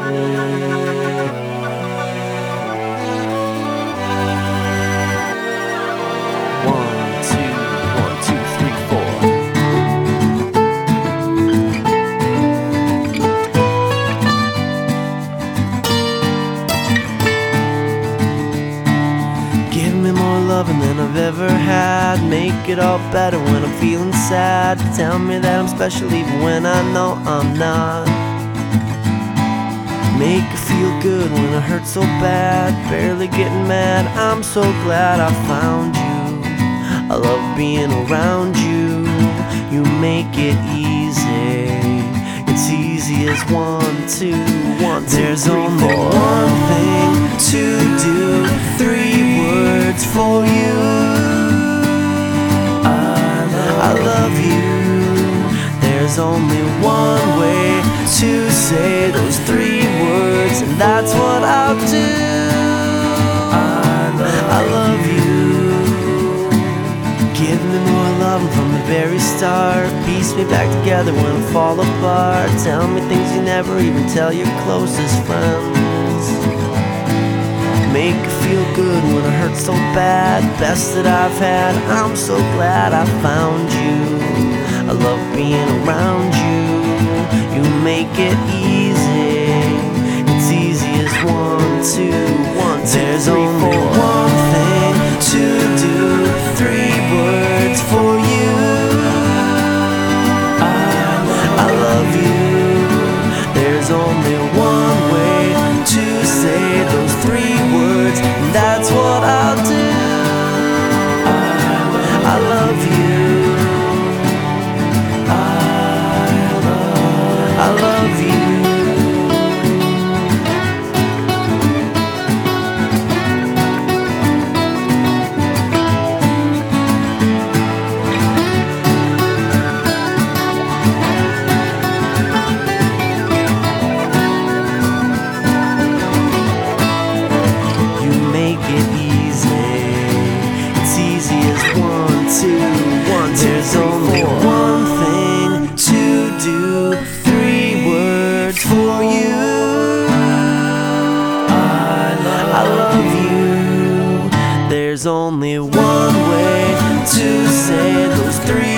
One, two, 3, 4. Give me more loving than I've ever had. Make it all better when I'm feeling sad. Tell me that I'm special even when I know I'm not. Make it feel good when it hurts so bad. Barely getting mad, I'm so glad I found you. I love being around you. You make it easy. It's easy as 1, 2, 1, 2, There's 3, only 4. One thing to do, 3 words for you. I love you. There's only one way to say those 3 words, and that's what I'll do. I love you. Give me more love from the very start. Piece me back together when I fall apart. Tell me things you never even tell your closest friends. Make it feel good when it hurts so bad. Best that I've had, I'm so glad I found you. I love being around you. You make it easy. It's easy as 1, 2, 1, 2, There's 3, 4. Only one thing to do, 3 words for you. I love you. There's only one way to say those 3 words, and that's what I'll do. I love you. I love you. You make it easy. It's easy as 1, 2, 1, 2, There's 3, only 4. One thing to do, 3 words for you. I love you. There's only one way to say those 3